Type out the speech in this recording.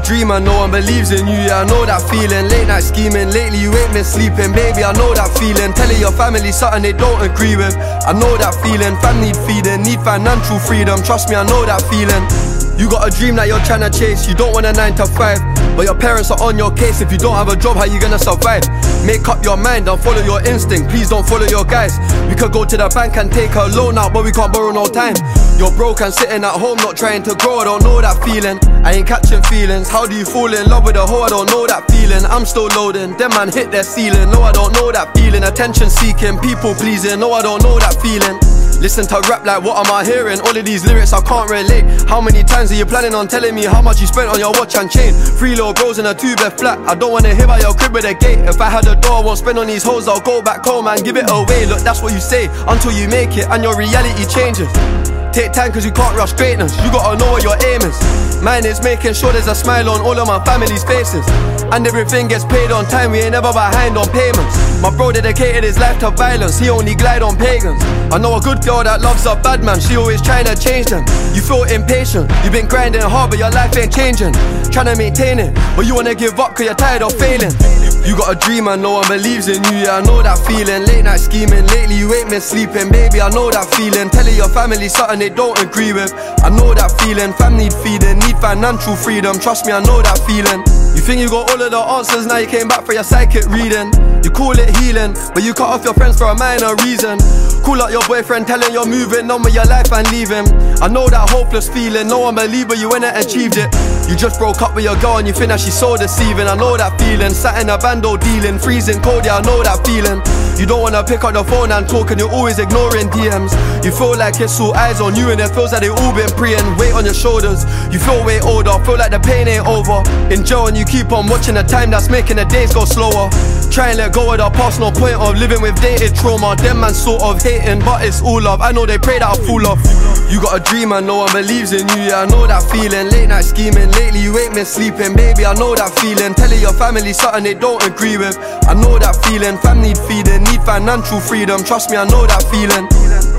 dream and no one believes in you, yeah, I know that feeling. Late night scheming, lately you ain't been sleeping. Baby, I know that feeling. Telling your family something they don't agree with. I know that feeling. Fam need feeding, need financial freedom. Trust me, I know that feeling. You got a dream that you're trying to chase. You don't want a 9 to 5, but your parents are on your case. If you don't have a job, how you gonna survive? Make up your mind and follow your instinct. Please don't follow your guys. We could go to the bank and take a loan out, but we can't borrow no time. You're broke and sitting at home not trying to grow. I don't know that feeling. I ain't catching feelings. How do you fall in love with a hoe? I don't know that feeling. I'm still loading. Them man hit their ceiling. No, I don't know that feeling. Attention seeking, people pleasing. No, I don't know that feeling. Listen to rap like what am I hearing? All of these lyrics I can't relate. How many times are you planning on telling me how much you spent on your watch and chain? 3 little bros in a 2-bed flat. I don't wanna hear about your crib with a gate. If I had a door, I won't spend on these hoes. I'll go back home and give it away. Look, that's what you say until you make it and your reality changes. Take time cause you can't rush greatness. You gotta know what your aim is. Mine is making sure there's a smile on all of my family's faces, and everything gets paid on time. We ain't never behind on payments. My bro dedicated his life to violence. He only glide on pagans. I know a good girl that loves a bad man. She always trying to change them. You feel impatient. You've been grinding hard but your life ain't changing. Trying to maintain it, but you wanna give up cause you're tired of failing. You got a dream and no one believes in you, yeah, I know that feeling. Late night scheming, lately you ain't been sleeping. Baby, I know that feeling. Telling your family something they don't agree with. I know that feeling. Fam need feeding, need financial freedom. Trust me, I know that feeling. You think you got all of the answers, now you came back for your psychic reading. You call it healing, but you cut off your friends for a minor reason. Call up your boyfriend, tell him you're moving on with your life and leave him. I know that hopeless feeling, no one believe but you went and achieved it. You just broke up with your girl and you think that she's so deceiving. I know that feeling, sat in a bando dealing, freezing cold, yeah, I know that feeling. You don't wanna pick up the phone and talk and you're always ignoring DMs. You feel like it's all eyes on you and it feels like they all been preying. Weight on your shoulders, you feel way older, feel like the pain ain't over. In jail and you keep on watching the time that's making the days go slower. Try and let go of the past, no point of living with dated trauma. Them man sort of hating, but it's all love. I know they pray that I fall off. You got a dream and no one believes in you, yeah, I know that feeling. Late night scheming, lately you ain't been sleeping. Baby, I know that feeling. Telling your family something they don't agree with. I know that feeling. Fam need feeding, need financial freedom. Trust me, I know that feeling.